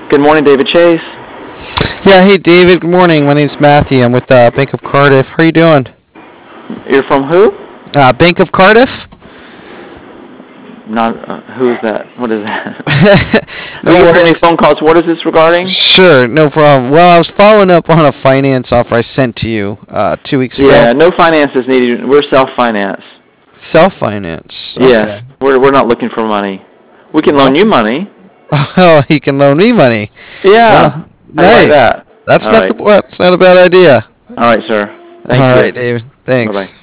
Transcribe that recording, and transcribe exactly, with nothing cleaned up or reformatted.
Good morning, David Chase. Yeah, hey David, good morning. My name's Matthew. I'm with uh, Bank of Cardiff. How are you doing? You're from who? Uh, Bank of Cardiff? Not, uh, who is that? What is that? Do you get any phone calls? What is this regarding? Sure, no problem. Well, I was following up on a finance offer I sent to you uh, two weeks ago. Yeah, no finance is needed. We're self-finance. Self-finance? Okay. Yes, we're, we're not looking for money. We can loan you money. Oh, he can loan me money. Yeah. Well, nice. Like that. That's All not right. the, that's not a bad idea. All right, sir. Thank All you. right, David. Thanks. Bye-bye.